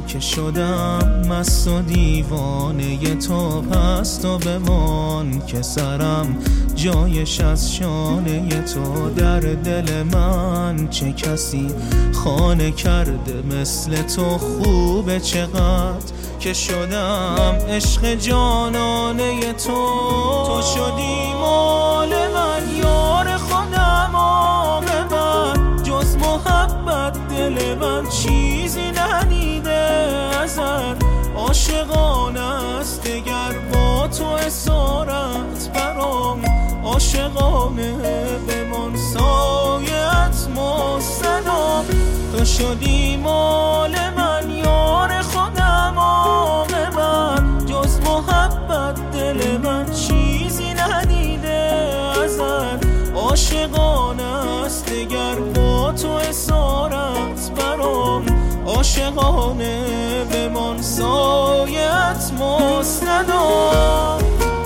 که شدم مست و دیوانه تو، پس تو بمان که سرم جایش از شانه تو. در دل من چه کسی خانه کرده مثل تو، خوبه چقدر که شدم عشق جانانه تو. تو شدی مال من یار خودم، عاقبت جز محبت دل من چیزی ندیده ازت. عاشقانه است دگر با تو اسارت برام، عاشقانه بمان سایت مستدام. تو شدی مال من یار خودم، عاقبت جز محبت دل من چیزی ندیده ازت. عاشقانه است دگر با تو اسارت برام، عاشقانه بمان سایت مستدام.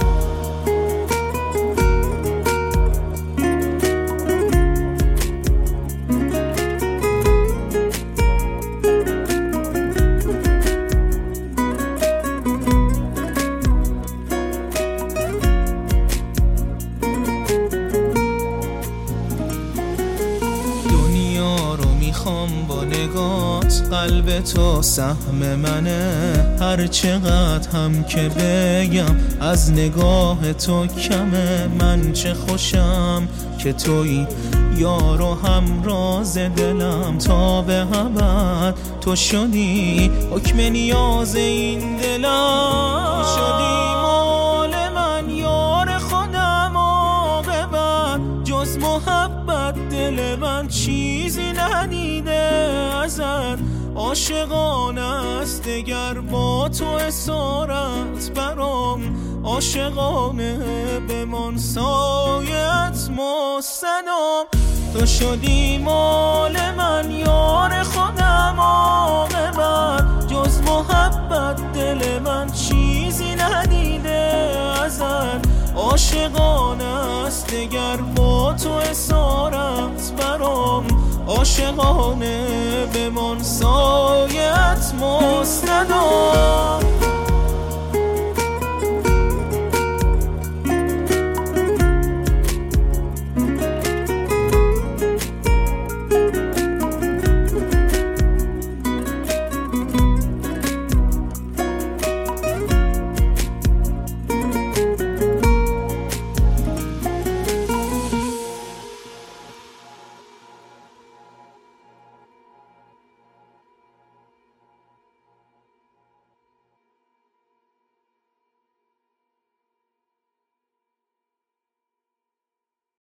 میخوام با نگات، قلب تو سهم منه. هر چقدر هم که بگم از نگاه تو کمه. من چه خوشم که تویی یار و همراز دلم، تا به ابد تو شدی حکم نیاز این دلم. شدی مال من یار خودم، عاقبت جز محبت دل من چیزی ندیده ازت. عاشقانه است دگر با تو اسارت برام، عاشقانه بمان سایت مستدام. تو شدی مال من یار خودم، عاقبت جز محبت دل من چیزی ندیده ازت. عاشقانه است دگر با تو اسارت برام، عاشقانه بمان سایت مستدام.